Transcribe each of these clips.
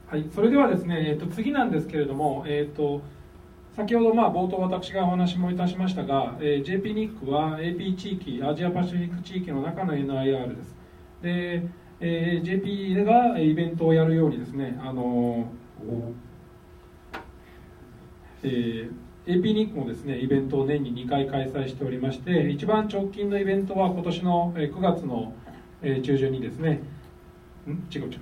はい、それではですね、次なんですけれども、先ほど冒頭私がお話もいたしましたが、JP ニックは AP 地域、アジアパシフィック地域の中の NIR です。で、JP がイベントをやるようにですね、AP ニックもですね、イベントを年に2回開催しておりまして、一番直近のイベントは今年の9月の中旬にですね、違う。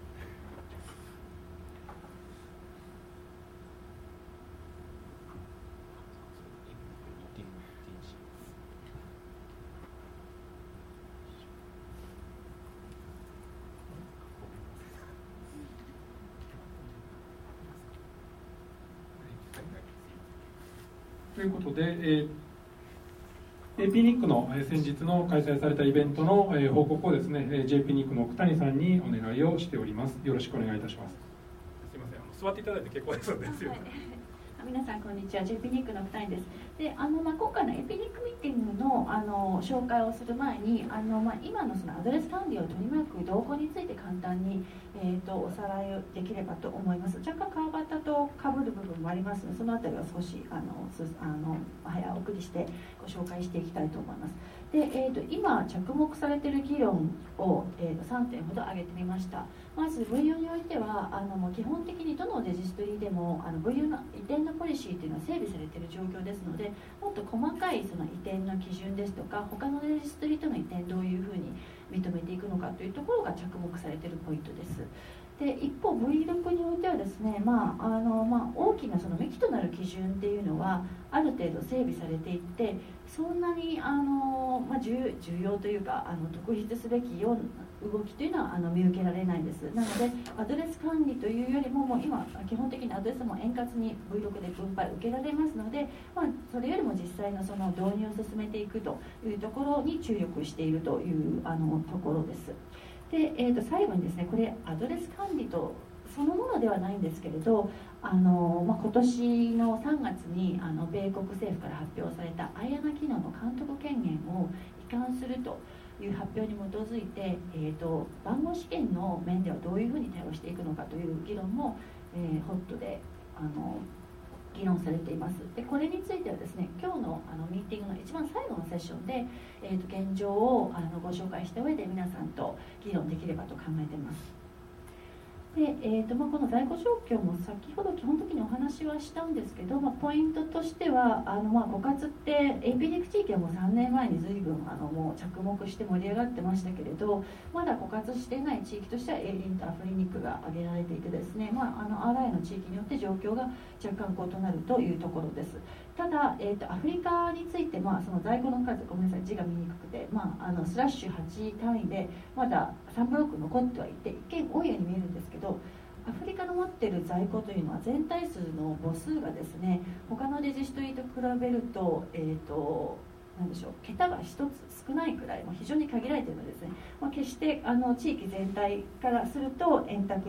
ということで、AP ニックの先日の開催されたイベントの報告をですね、JP ニックの奥谷さんにお願いをしております。よろしくお願いいたします。すみません、座っていただいて結構ですので。 皆さんこんにちは、JP ニックの奥谷です。で、今回の AP ニックミーティングの紹介をする前に今のそのアドレス管理を取り巻く動向について簡単に、おさらいをできればと思います。若干川端と被る部分もありますので、そのあたりは少し早送りしてご紹介していきたいと思います。で、今着目されている議論を、3点ほど挙げてみました。まず VU においては基本的にどのレジストリでもVU の移転のポリシーというのは整備されている状況ですので、もっと細かいその移転の基準ですとか、他のレジストリとの移転どういうふうに認めていくのかというところが着目されているポイントです。で、一方 V6 においてはですね、大きなその幹となる基準っていうのはある程度整備されていって、そんなに重要というか特筆すべきような動きというのは見受けられないんです。なのでアドレス管理というよりも、今基本的にアドレスも円滑に V6 で分配受けられますので、それよりも実際のその導入を進めていくというところに注力しているというところです。で、最後にですね、これアドレス管理とそのものではないんですけれど、今年の3月に米国政府から発表された IANA 機能の監督権限を移管するという発表に基づいて、番号試験の面ではどういうふうに対応していくのかという議論も、ホットで議論されています。で、これについてはですね、今日のミーティングの一番最後のセッションで、現状をご紹介した上で皆さんと議論できればと考えています。で、この在庫状況も先ほど基本的にお話はしたんですけど、ポイントとしては枯渇って AP ニック地域はもう3年前に随分もう着目して盛り上がってましたけれど、まだ枯渇していない地域としては A リンとアフリニックが挙げられていてですね、RI の地域によって状況が若干異なるというところです。ただ、アフリカについて、その在庫の数、ごめんなさい、字が見にくくて、スラッシュ8単位でまだ3ブロック残ってはいて、一見多いように見えるんですけど、アフリカの持っている在庫というのは全体数の母数がですね、他のレジストリと比べると、なんでしょう、桁が1つ少ないくらい、非常に限られているのですね。決して地域全体からすると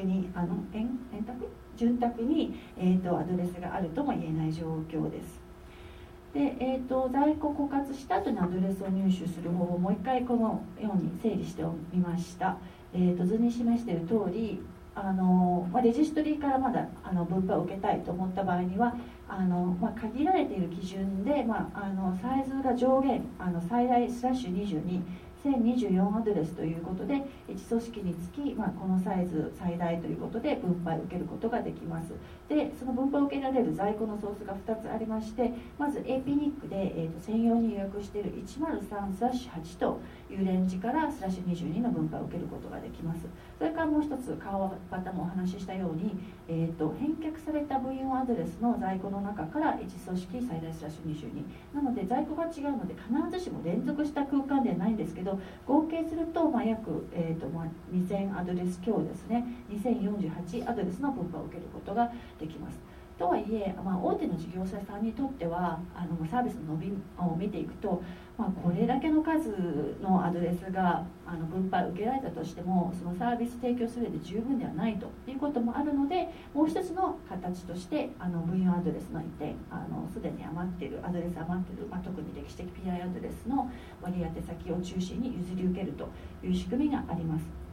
潤沢に、アドレスがあるとも言えない状況です。で、在庫枯渇した後にアドレスを入手する方法をもう一回このように整理してみました。図に示している通り、レジストリからまだ分配を受けたいと思った場合には限られている基準で、サイズが上限最大スラッシュ22 1024アドレスということで、1組織につき、このサイズ最大ということで分配を受けることができます。で、その分配を受けられる在庫のソースが2つありまして、まず AP ニックで、専用に予約している103スラッシュ8というレンジからスラッシュ22の分配を受けることができます。それからもう一つ川端もお話ししたように、返却された V4 アドレスの在庫の中から1組織最大スラッシュ22なので、在庫が違うので必ずしも連続した空間ではないんですけど、合計すると約、2000アドレス強ですね、2048アドレスの分配を受けることができます。とはいえ、大手の事業者さんにとってはサービスの伸びを見ていくと、これだけの数のアドレスが分配を受けられたとしても、そのサービス提供する上で十分ではないということもあるので、もう一つの形としてV4 アドレスの移転、すでに余っているアドレス余っている、特に歴史的 PI アドレスの割り当て先を中心に譲り受けるという仕組みがあります。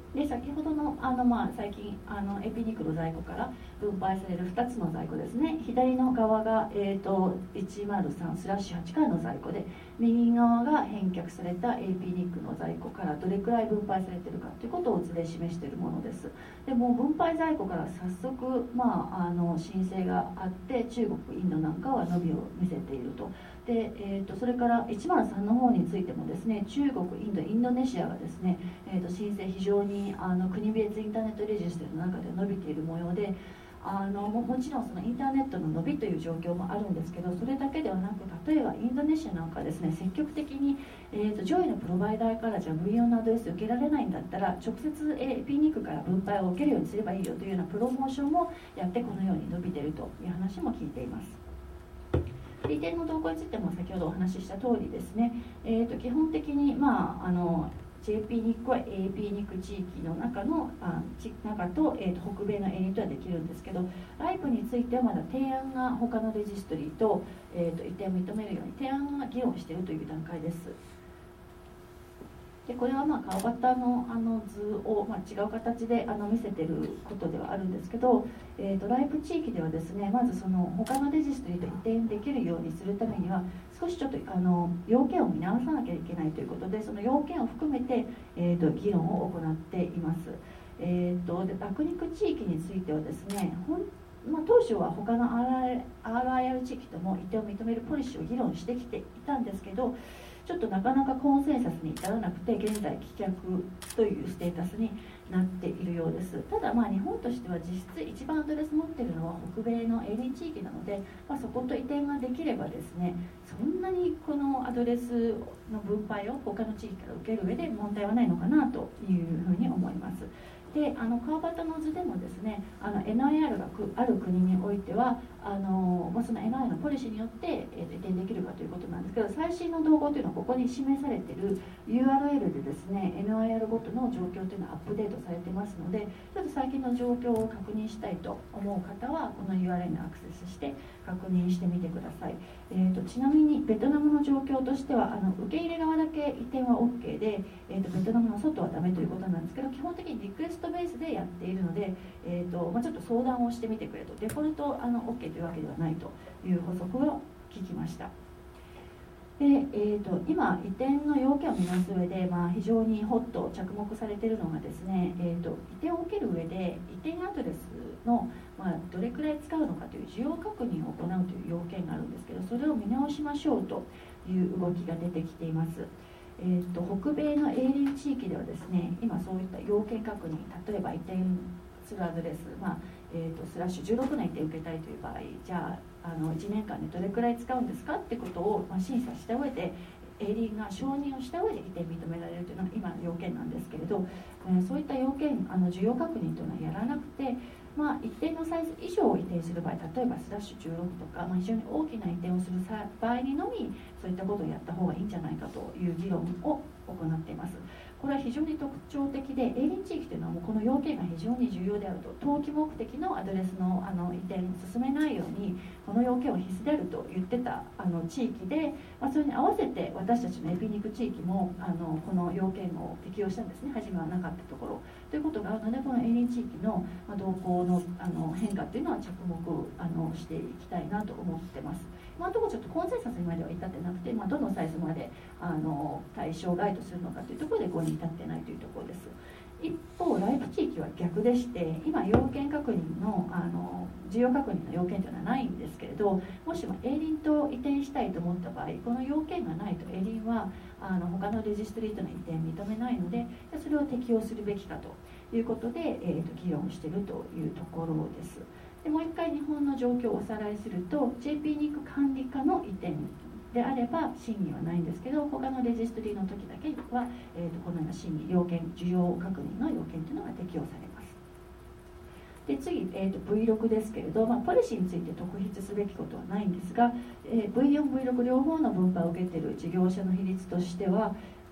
で先ほどの最近エピニックの在庫から分配される2つの在庫ですね。左の側が、103/8からの在庫で、右側が返却された AP ニックの在庫からどれくらい分配されているかということを図で示しているものです。でもう分配在庫から早速、申請があって、中国インドなんかは伸びを見せていると。でそれから103の方についてもですね、中国インドネシアがですね、申請非常に国別インターネットレジストリの中で伸びている模様で、もちろんそのインターネットの伸びという状況もあるんですけど、それだけではなく、例えばインドネシアなんかですね、積極的に、上位のプロバイダーからじゃあ V4 のアドレス受けられないんだったら直接 AP ニックから分配を受けるようにすればいいよというようなプロモーションもやって、このように伸びているという話も聞いています。移転の動向についても先ほどお話しした通りですね、基本的に、JP ニックは AP ニック地域の中と、北米のエリートはできるんですけど、ライプについてはまだ提案が他のレジストリーと、移転を認めるように提案が議論しているという段階です。でこれは川端の図を、違う形で見せていることではあるんですけど、ライプ地域ではですね、まずその他のレジストリーと移転できるようにするためには少しちょっと要件を見直さなきゃいけないということで、その要件を含めて、議論を行っています。爆肉地域についてはですね、当初は他の RIR 地域とも移転を認めるポリシーを議論してきていたんですけど、ちょっとなかなかコンセンサスに至らなくて、現在棄却というステータスになっているようです。ただ日本としては実質一番アドレス持っているのは北米のエリー地域なので、そこと移転ができればですね、そんなにこのアドレスの分配を他の地域から受ける上で問題はないのかなというふうに思います。で川端の図でもですね、NIR がある国においてはその NIR のポリシーによって移転できるかということなんですけど、最新の動向というのはここに示されている URL でですね NIR ごとの状況というのはアップデートされてますので、ちょっと最近の状況を確認したいと思う方はこの URL にアクセスして確認してみてください。ちなみにベトナムの状況としては受け入れ側だけ移転は OK で、ベトナムの外はダメということなんですけど、基本的にリクエストベースでやっているので、ちょっと相談をしてみてくれと、デフォルトOK というわけではないという補足を聞きました。で今移転の要件を見直す上で、非常にホット着目されているのがですね、移転を受ける上で移転アドレスの、どれくらい使うのかという需要確認を行うという要件があるんですけど、それを見直しましょうという動きが出てきています。北米の営林地域ではですね、今そういった要件確認、例えば移転するアドレス、/16の移転を受けたいという場合、じゃあ1年間でどれくらい使うんですかってことを、審査した上で営林が承認をした上で移転認められるというのが今の要件なんですけれど、そういった要件需要確認というのはやらなくて、一定のサイズ以上を移転する場合、例えば/16とか、非常に大きな移転をする場合にのみそういったことをやった方がいいんじゃないかという議論を行っています。これは非常に特徴的で、営林地域というのはもうこの要件が非常に重要であると、投機目的のアドレスの移転に進めないようにこの要件は必須であると言ってた地域で、それに合わせて私たちのエピニック地域もこの要件を適用したんですね。初めはなかったところということがあるので、この営林地域の動向の変化というのは着目していきたいなと思ってます。今のところちょっとコンセンサスにまでは至ってなくて、どのサイズまで対象外とするのかというところで合意に至ってないというところです。一方ライプ地域は逆でして、今要件確認の需要確認の要件というのはないんですけれど、もしも営林と移転したいと思った場合、この要件がないと営林は他のレジストリートの移転を認めないので、それを適用するべきかということで、議論しているというところです。でもう一回日本の状況をおさらいすると、 JP ニック管理下の移転であれば審議はないんですけど、他のレジストリーの時だけは、このような審議要件、需要確認の要件というのが適用されます。で次、V6 ですけれど、ポリシーについて特筆すべきことはないんですが、V4、V6 両方の分配を受けている事業者の比率としては、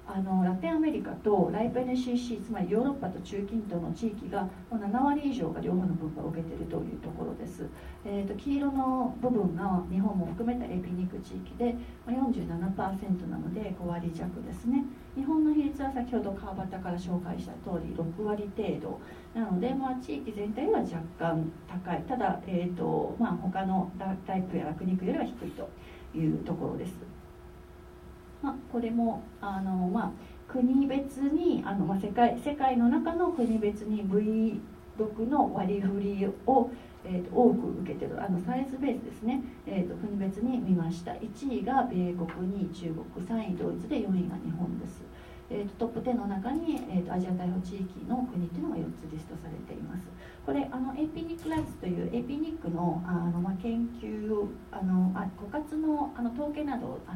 ラテンアメリカとライプ NCC、 つまりヨーロッパと中近東の地域がもう7割以上が両方の分布を受けているというところです。黄色の部分が日本も含めたエピニック地域で 47% なので5割弱ですね。日本の比率は先ほど川端から紹介した通り6割程度なので、地域全体は若干高い。ただ、他のタイプや酪肉よりは低いというところです。これも国別に世界の中の国別に V6 の割り振りを、多く受けているサイズベースですね、国別に見ました。1位が米国、2位中国、3位ドイツで4位が日本です。トップ10の中に、アジア太平洋地域の国というのが4つリストされています。これエピニックライツというエピニックの、研究枯渇の統計など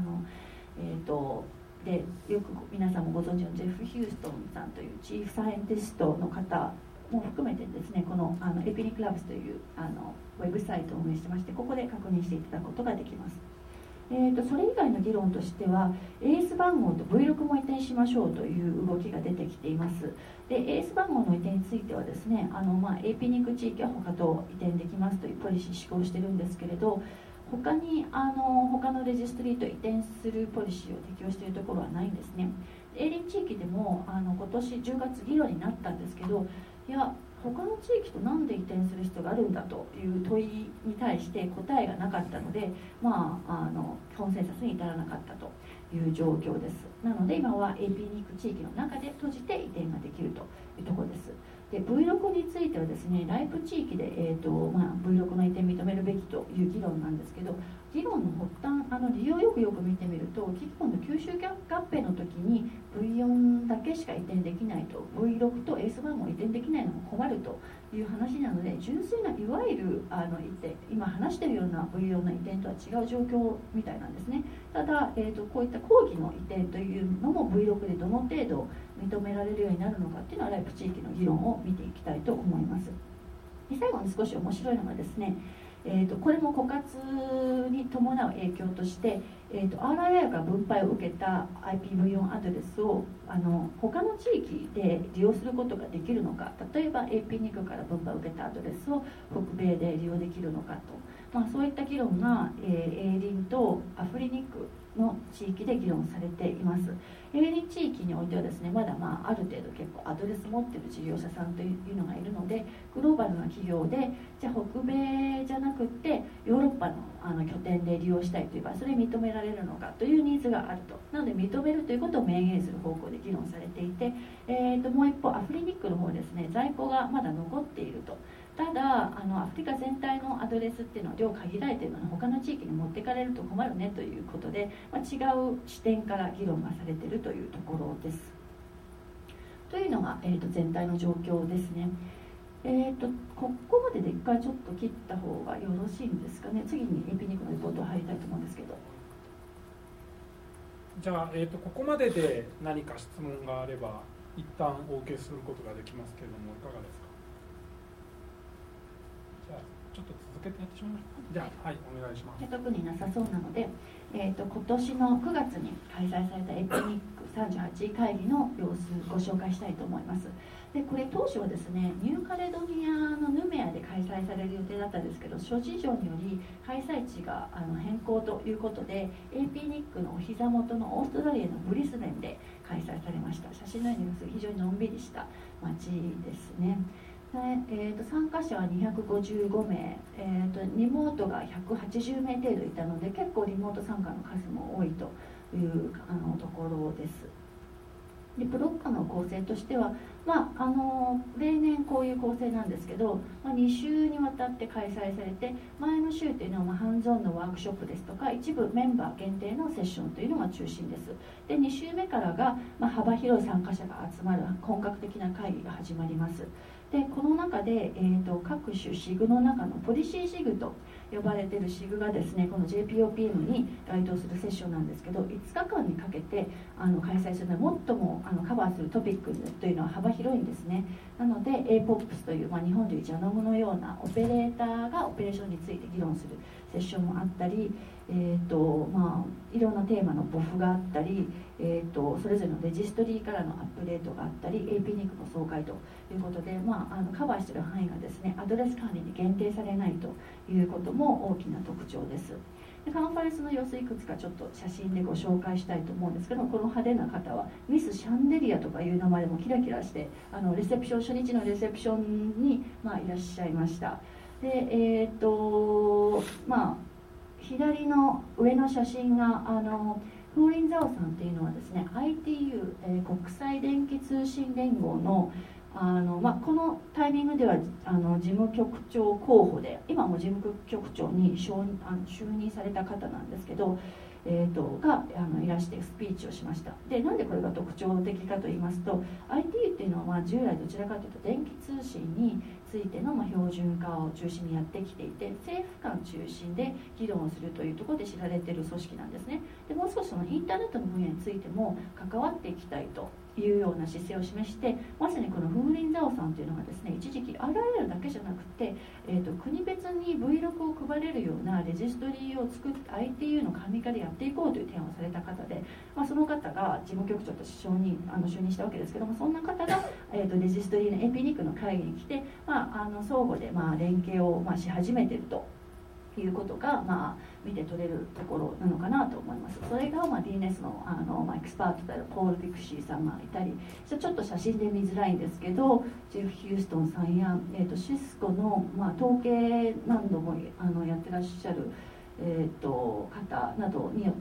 でよく皆さんもご存知のジェフ・ヒューストンさんというチーフサイエンティストの方も含めてですね、このエピニックラブスというウェブサイトを運営してまして、ここで確認していただくことができます。それ以外の議論としては AS 番号と V6 も移転しましょうという動きが出てきています。で AS 番号の移転についてはですね、エピニック地域は他と移転できますというポリシー施行してるんですけれど、他に他のレジストリと移転するポリシーを適用しているところはないんですね。営林地域でも今年10月議論になったんですけど、いや他の地域となんで移転する必要があるんだという問いに対して答えがなかったので、コンセンサスに至らなかったという状況です。なので今は AP ニック地域の中で閉じて移転ができるというところです。で V6 についてはですね、ライプ地域で、V6 の移転認めるべきという議論なんですけど、議論の発端理由をよく見てみると、企業の吸収合併の時に V4 だけしか移転できないと、 V6 と AS 番号移転できないのも困るという話なので、純粋ないわゆる今話しているような V4 の移転とは違う状況みたいなんですね。ただ、こういった講義の移転というのも V6 でどの程度認められるようになるのかっていうのはライプ地域の議論を見ていきたいと思います。で最後に少し面白いのがですね、これも枯渇に伴う影響として、RIR が分配を受けた IPv4 アドレスを他の地域で利用することができるのか、例えば AP2 から分配を受けたアドレスを北米で利用できるのかと、そういった議論が、営林とアフリニックの地域で議論されています。営林地域においてはですね、まだある程度結構アドレス持ってる事業者さんというのがいるので、グローバルな企業でじゃあ北米じゃなくってヨーロッパの拠点で利用したいというか、それ認められるのかというニーズがあると。なので認めるということを明言する方向で議論されていて、もう一方アフリニックの方ですね、在庫がまだ残っていると。ただアフリカ全体のアドレスっていうのは量限られているので、他の地域に持ってかれると困るねということで、違う視点から議論がされているというところです。というのが、全体の状況ですね。ここまでで一回ちょっと切った方がよろしいんですかね。次にエピニックのリポートを入りたいと思うんですけど。 じゃあ、ここまでで何か質問があれば一旦お受けすることができますけれども、いかがですか。じゃあちょっと続けてやってしまいましょう。じゃあ、はい、お願いします。 特になさそうなので、今年の9月に開催されたエピニック38位会議の様子ご紹介したいと思います。でこれ当初はですね、ニューカレドニアのヌメアで開催される予定だったんですけど、諸事情により開催地が変更ということで、 AP ニックのお膝元のオーストラリアのブリスベンで開催されました。写真のように非常にのんびりした街ですね。参加者は255名、リモートが180名程度いたので、結構リモート参加の数も多いというところです。でブロックの構成としては、例年こういう構成なんですけど、2週にわたって開催されて、前の週というのはハンズオンのワークショップですとか、一部メンバー限定のセッションというのが中心です。で2週目からが、幅広い参加者が集まる本格的な会議が始まります。でこの中で、各種シグの中のポリシーシグと呼ばれているシグがですね、この JPOPM に該当するセッションなんですけど、5日間にかけて開催するのは最もカバーするトピックというのは幅広いんですね。なので APOPS という、日本でいうジャノムのようなオペレーターがオペレーションについて議論するセッションもあったり、いろんなテーマのボフがあったり、 それぞれのレジストリーからのアップデートがあったり AP ニックの総会ということで、カバーしている範囲がですねアドレス管理に限定されないということも大きな特徴です。でカンファレンスの様子いくつかちょっと写真でご紹介したいと思うんですけども、この派手な方はミス・シャンデリアとかいう名前でもキラキラしてレセプション初日のレセプションに、いらっしゃいました。で左の上の写真がフーリンザオさんっていうのはですね ITU、国際電気通信連合のこのタイミングでは事務局長候補で今も事務局長に就任された方なんですけど、がいらしてスピーチをしました。でなんでこれが特徴的かと言いますと ITU っていうのは従来どちらかというと電気通信についての標準化を中心にやってきていて政府間中心で議論をするというところで知られている組織なんですね。でもう少しそのインターネットの分野についても関わっていきたいというような姿勢を示してまさにこのフーリンザオさんというのがですね一時期 RIR だけじゃなくて、国別に Vlog を配れるようなレジストリーを作って ITU の管理下でやっていこうという提案をされた方で、その方が事務局長として就任したわけですけどもそんな方が、レジストリーの AP ニックの会議に来て、相互で連携をし始めているということが、見て取れるところなのかなと思います。それが、DNS の、エクスパートであるポール・ビクシーさんがいたりちょっと写真で見づらいんですけどジェフ・ヒューストンさんや、シスコの、統計何度もやってらっしゃる、方などによって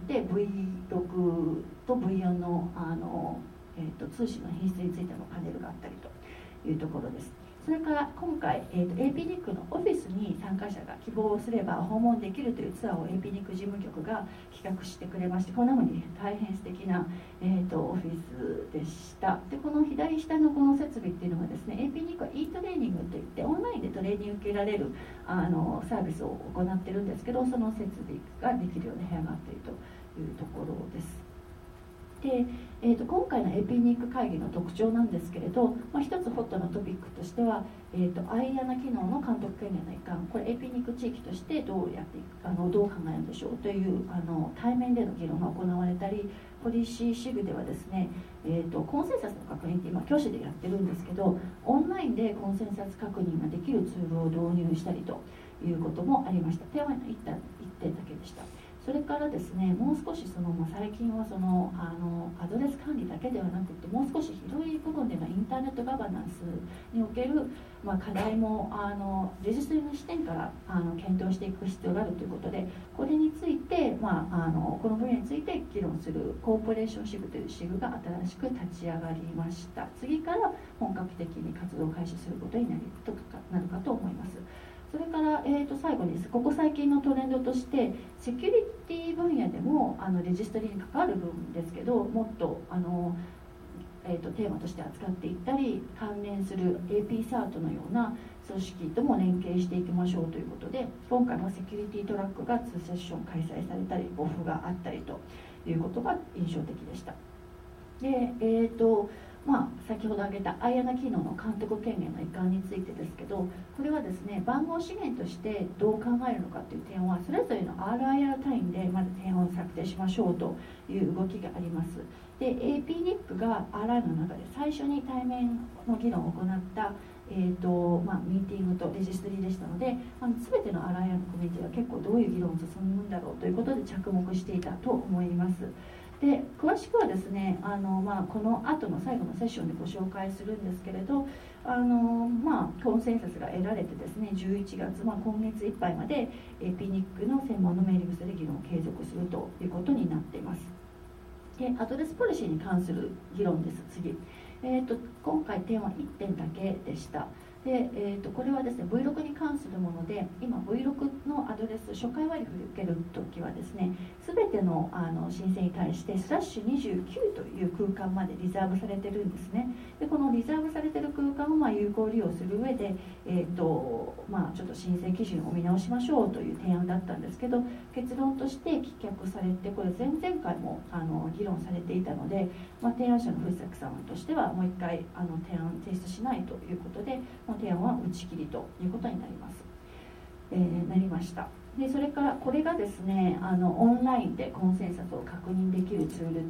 V6 と V4 の、通信の品質についてのパネルがあったりというところです。それから今回、AP ニックのオフィスに参加者が希望すれば訪問できるというツアーを AP ニック事務局が企画してくれましてこんなふうに大変素敵な、オフィスでした。でこの左下のこの設備っていうのがですね AP ニックは e トレーニングといってオンラインでトレーニング受けられるサービスを行ってるんですけどその設備ができるような部屋があっているというところです。で今回の AP ニック会議の特徴なんですけれど、一つホットなトピックとしては、IANA 機能の監督権限の移管これ AP ニック地域としてどうやっていくどう考えるんでしょうという対面での議論が行われたりポリシー支部ではですね、コンセンサスの確認って今教師でやってるんですけどオンラインでコンセンサス確認ができるツールを導入したりということもありました。手は1点だけでした。それからですねもう少し最近はアドレス管理だけではなくてもう少し広い部分でのインターネットガバナンスにおける、課題もレジストリの視点から検討していく必要があるということでこれについて、この分野について議論するコーポレーション支部という支部が新しく立ち上がりました。次から本格的に活動を開始することになるかと思います。それから、最後にここ最近のトレンドとしてセキュリティ分野でもレジストリに関わる部分ですけどもっとテーマとして扱っていったり関連する AP サートのような組織とも連携していきましょうということで今回もセキュリティトラックが2セッション開催されたりオフがあったりということが印象的でした。で先ほど挙げた IANA 機能の監督権限の移管についてですけどこれはですね番号資源としてどう考えるのかという点はそれぞれの RIR 単位でまず提案を策定しましょうという動きがあります。で AP ニックが RIR の中で最初に対面の議論を行ったミーティングとレジストリーでしたので全ての RIR のコミュニティは結構どういう議論が進むんだろうということで着目していたと思います。で詳しくはですねこの後の最後のセッションでご紹介するんですけれどコンセンサスが得られてですね11月、今月いっぱいまで AP ニックの専門のメーリングスで議論を継続するということになっています。でアドレスポリシーに関する議論です。次、今回点は1点だけでした。でこれはですね Vlog に関するもので今 Vlog のアドレス初回割り振り受けるときはですね全ての申請に対して/29という空間までリザーブされてるんですね。でこのリザーブされてる空間を有効利用する上で、ちょっと申請基準を見直しましょうという提案だったんですけど結論として棄却されてこれ前々回も議論されていたので、提案者の藤崎さんとしてはもう一回提出しないということで提案は打ち切りということになります。なりました。でそれからこれがですねオンラインでコンセンサスを確認できるツールと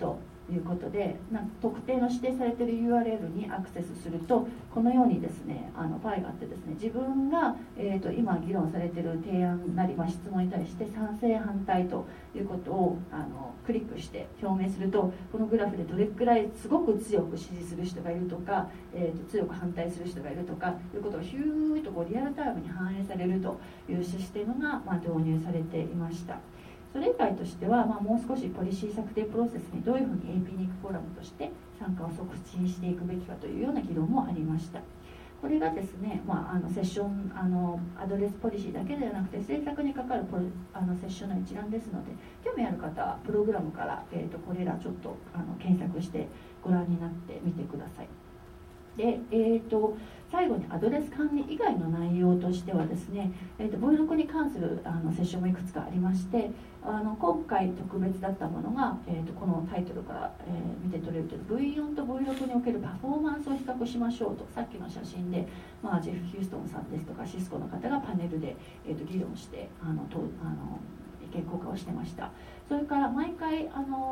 いうことで、特定の指定されている URL にアクセスすると、このようにですねファイルがあってですね、自分が、今議論されている提案なり、質問に対して賛成反対ということをクリックして表明すると、このグラフでどれくらいすごく強く支持する人がいるとか、強く反対する人がいるとかいうことがヒューッとリアルタイムに反映されるというシステムが導入されていました。それ以外としては、もう少しポリシー策定プロセスにどういうふうに AP ニックフォーラムとして参加を促進していくべきかというような議論もありました。これがですね、セッションアドレスポリシーだけではなくて政策に関わるセッションの一覧ですので、興味ある方はプログラムから、これらちょっと検索してご覧になってみてください。で、最後にアドレス管理以外の内容としてはですね、V6 に関するセッションもいくつかありまして、今回特別だったものが、このタイトルから、見て取れるという V4 と V6 におけるパフォーマンスを比較しましょうと、さっきの写真で、ジェフ・ヒューストンさんですとかシスコの方がパネルで、議論して意見交換をしてました。それから毎回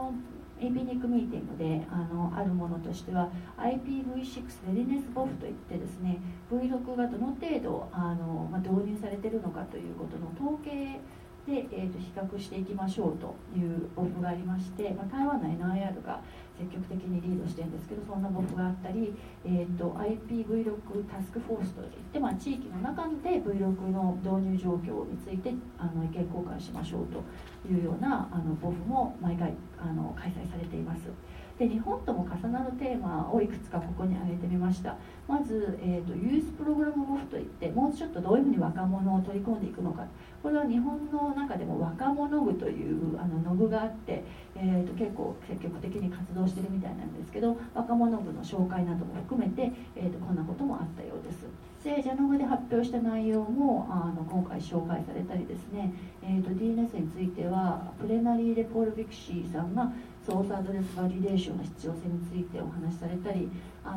AP ニックミーティングであるものとしては IPv6 レディネスボフといってですね、 V6 がどの程度導入されているのかということの統計で、比較していきましょうというボフがありまして、台湾の NIR が積極的にリードしてるんですけど、そんなボフがあったり、IPv6 タスクフォースといって、地域の中で V6 の導入状況について意見交換しましょうというようなボフも毎回開催されています。で、日本とも重なるテーマをいくつかここに挙げてみました。まず、ユースプログラムボフといって、もうちょっとどういうふうに若者を取り込んでいくのか、これは日本の中でも若者部というノブがあって、結構積極的に活動してるみたいなんですけど、若者部の紹介なども含めて、こんなこともあったようです。で、ジャノグで発表した内容も今回紹介されたりですね、DNS についてはプレナリー・レポール・ビクシーさんがソースアドレスバリデーションの必要性についてお話しされたり、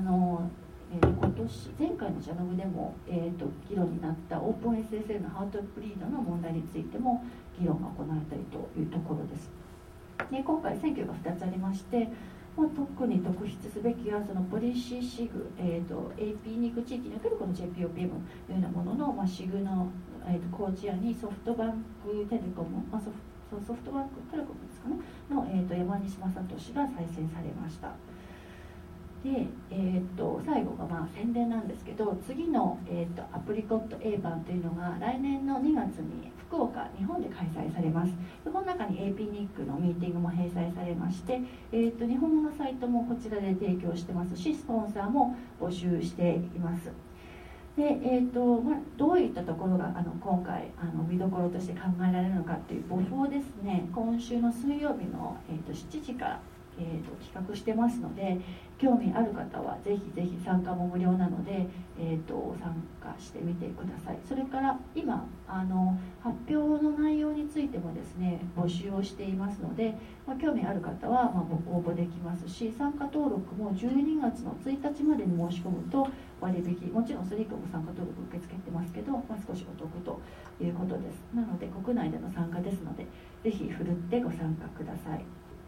前回のジャノグでも、議論になったオープン SSL のハートプリードの問題についても議論が行われたりというところです。で、今回選挙が2つありまして、特に特筆すべきはそのポリシーシグ、AP ニック地域におけるこの JPOPM のようなものの、シグの、コーチアにソフトバンクテレコム、ソフトバンクテレコムですかねの、山西正俊が再選されました。で、最後が宣伝なんですけど、次の、アプリコット A 版というのが来年の2月に福岡、日本で開催されます。で、この中に AP ニックのミーティングも併載されまして、日本語のサイトもこちらで提供してますし、スポンサーも募集しています。で、どういったところが今回見どころとして考えられるのかというボフをですね、今週の水曜日の、7時から企画してますので、興味ある方はぜひぜひ、参加も無料なので、参加してみてください。それから今発表の内容についてもですね、募集をしていますので、興味ある方は応募できますし、参加登録も12月の1日までに申し込むと割引、もちろんスリークも参加登録受け付けてますけど、少しお得ということです。なので国内での参加ですので、ぜひふるってご参加ください。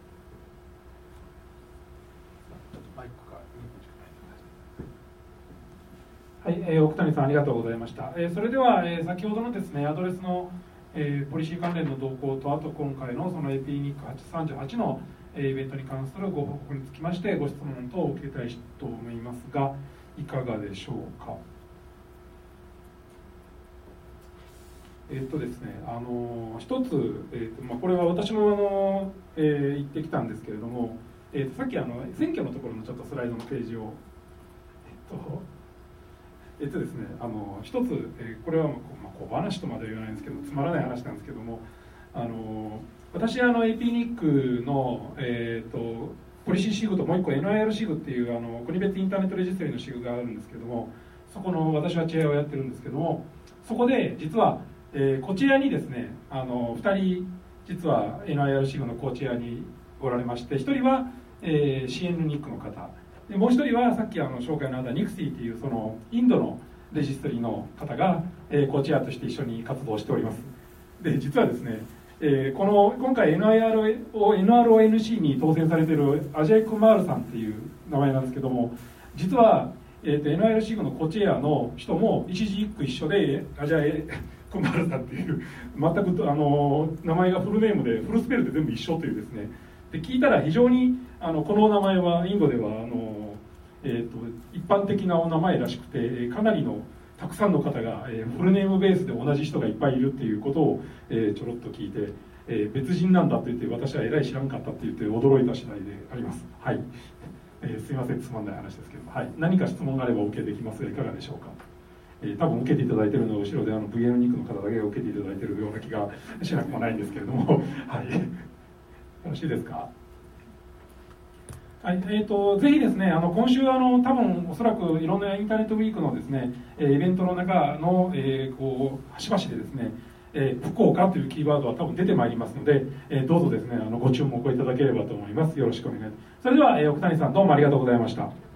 はい、奥谷さんありがとうございました。それでは、先ほどのですね、アドレスの、ポリシー関連の動向と、あと今回のその AP ニック838の、イベントに関するご報告につきましてご質問等を受けたいと思いますが、いかがでしょうか。ですね、一つ、これは私も言ってきたんですけれども、さっき選挙のところのちょっとスライドのページをですね、一つ、これは小話とまでは言わないんですけど、つまらない話なんですけども、私AP ニックの、ポリシーシグともう一個 NIR シグっていう国別インターネットレジストリのシグがあるんですけども、そこの私はチェアをやってるんですけども、そこで実は、こちらにですね2人実は NIR シグのコーチアにおられまして、1人は、CN ニックの方で、もう1人はさっき紹介のあったニクシーっていうそのインドのレジストリの方が、コーチアとして一緒に活動しております。で、実はですね、 今回 NRONC に当選されているアジャイ・クマールさんっていう名前なんですけども、実は、NIRC のコチェアの人も一字一句一緒でアジャイ・クマールさんっていう全く名前がフルネームでフルスペルで全部一緒というですね、で聞いたら非常にこの名前はインドでは一般的なお名前らしくて、かなりのたくさんの方がフルネームベースで同じ人がいっぱいいるっていうことをちょろっと聞いて、別人なんだと言って私はえらい知らんかったって言って驚いた次第であります。はい、すいません、つまんない話ですけど、はい、何か質問があればお受けできますがいかがでしょうか。多分受けていただいているのは後ろでVN ニックの方だけが受けていただいているような気がしなくもないんですけれどもはい、よろしいですか。はい、ぜひですね、今週多分おそらくいろんなインターネットウィークのですね、イベントの中の、端々でですね、福岡というキーワードは多分出てまいりますので、どうぞですね、ご注目をいただければと思います。よろしくお願いします。それでは、奥谷さんどうもありがとうございました。